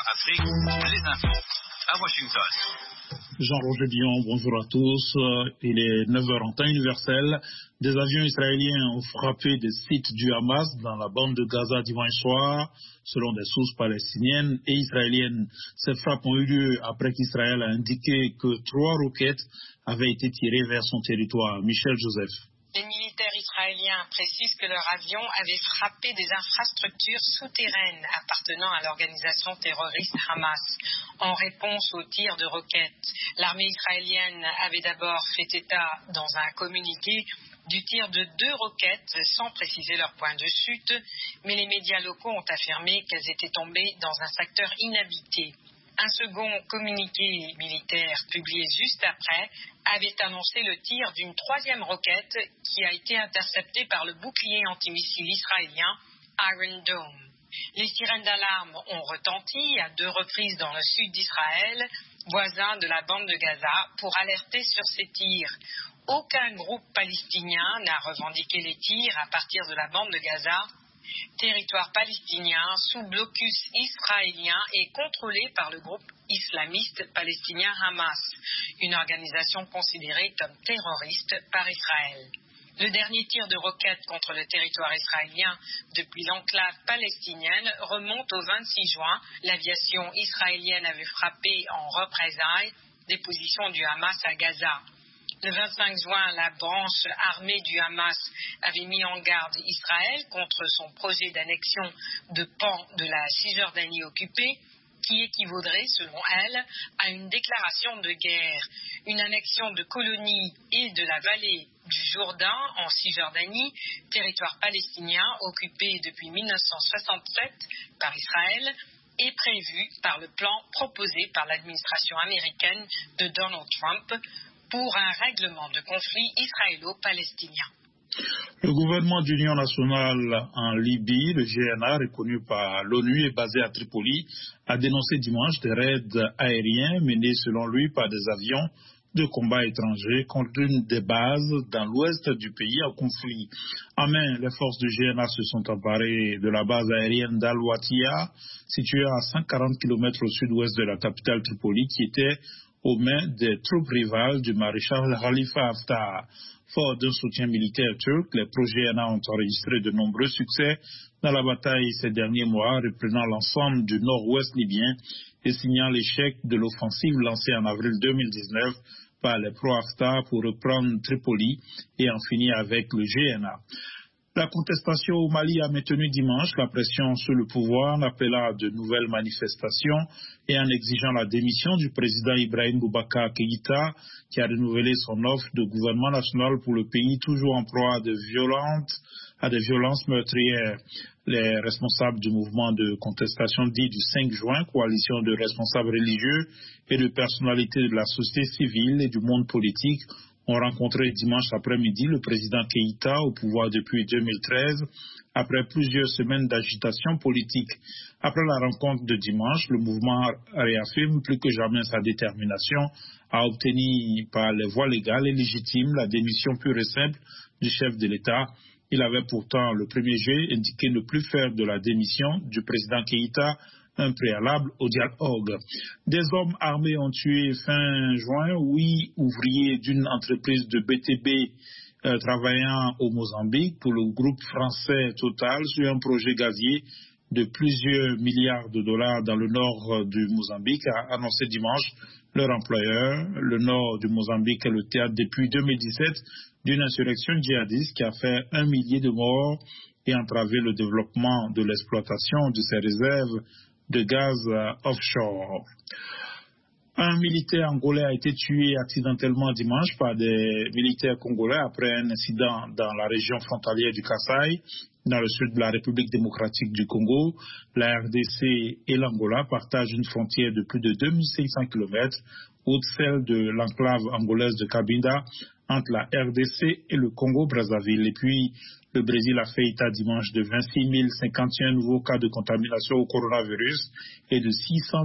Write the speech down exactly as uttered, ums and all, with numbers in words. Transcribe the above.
Afrique, les infos à Washington. Jean-Roger Billon, bonjour à tous. Il est neuf heures en temps universel. Des avions israéliens ont frappé des sites du Hamas dans la bande de Gaza dimanche soir, selon des sources palestiniennes et israéliennes. Ces frappes ont eu lieu après qu'Israël a indiqué que trois roquettes avaient été tirées vers son territoire. Michel Joseph. Les militaires israéliens précisent que leur avion avait frappé des infrastructures souterraines appartenant à l'organisation terroriste Hamas en réponse aux tirs de roquettes. L'armée israélienne avait d'abord fait état dans un communiqué du tir de deux roquettes sans préciser leur point de chute, mais les médias locaux ont affirmé qu'elles étaient tombées dans un secteur inhabité. Un second communiqué militaire publié juste après avait annoncé le tir d'une troisième roquette qui a été interceptée par le bouclier antimissile israélien Iron Dome. Les sirènes d'alarme ont retenti à deux reprises dans le sud d'Israël, voisin de la bande de Gaza, pour alerter sur ces tirs. Aucun groupe palestinien n'a revendiqué les tirs à partir de la bande de Gaza, territoire palestinien sous blocus israélien et contrôlé par le groupe islamiste palestinien Hamas, une organisation considérée comme terroriste par Israël. Le dernier tir de roquette contre le territoire israélien depuis l'enclave palestinienne remonte au vingt-six juin. L'aviation israélienne avait frappé en représailles des positions du Hamas à Gaza. Le vingt-cinq juin, la branche armée du Hamas avait mis en garde Israël contre son projet d'annexion de pans de la Cisjordanie occupée, qui équivaudrait, selon elle, à une déclaration de guerre. Une annexion de colonies et de la vallée du Jourdain en Cisjordanie, territoire palestinien occupé depuis mille neuf cent soixante-sept par Israël, est prévue par le plan proposé par l'administration américaine de Donald Trump pour un règlement de conflit israélo-palestinien. Le gouvernement d'union nationale en Libye, le G N A, reconnu par l'ONU et basé à Tripoli, a dénoncé dimanche des raids aériens menés selon lui par des avions de combat étrangers contre une des bases dans l'ouest du pays en conflit. En main, les forces du G N A se sont emparées de la base aérienne d'Al-Watiya, située à cent quarante kilomètres au sud-ouest de la capitale Tripoli, qui était aux mains des troupes rivales du maréchal Khalifa Haftar. Fort d'un soutien militaire turc, les pro-G N A ont enregistré de nombreux succès dans la bataille ces derniers mois, reprenant l'ensemble du nord-ouest libyen et signant l'échec de l'offensive lancée en avril deux mille dix-neuf par les pro-Haftar pour reprendre Tripoli et en finir avec le G N A. La contestation au Mali a maintenu dimanche la pression sur le pouvoir en appelant à de nouvelles manifestations et en exigeant la démission du président Ibrahim Boubacar Keïta, qui a renouvelé son offre de gouvernement national pour le pays toujours en proie à de violentes, à des violences meurtrières. Les responsables du mouvement de contestation dit du cinq juin, coalition de responsables religieux et de personnalités de la société civile et du monde politique, ont rencontré dimanche après-midi le président Keïta au pouvoir depuis deux mille treize, après plusieurs semaines d'agitation politique. Après la rencontre de dimanche, le mouvement réaffirme plus que jamais sa détermination à obtenir par les voies légales et légitimes la démission pure et simple du chef de l'État. Il avait pourtant, le premier juillet, indiqué ne plus faire de la démission du président Keïta un préalable au dialogue. Des hommes armés ont tué fin juin huit ouvriers d'une entreprise de B T B euh, travaillant au Mozambique pour le groupe français Total sur un projet gazier de plusieurs milliards de dollars dans le nord du Mozambique, a annoncé dimanche leur employeur. Le nord du Mozambique est le théâtre depuis deux mille dix-sept d'une insurrection djihadiste qui a fait un millier de morts et entravé le développement de l'exploitation de ses réserves de gaz offshore. Un militaire angolais a été tué accidentellement dimanche par des militaires congolais après un incident dans la région frontalière du Kasaï, dans le sud de la République démocratique du Congo. La R D C et l'Angola partagent une frontière de plus de deux mille cinq cents kilomètres, outre celle de l'enclave angolaise de Cabinda, entre la R D C et le Congo-Brazzaville. Et puis, le Brésil a fait état dimanche de vingt-six mille cinquante et un nouveaux cas de contamination au coronavirus et de six cent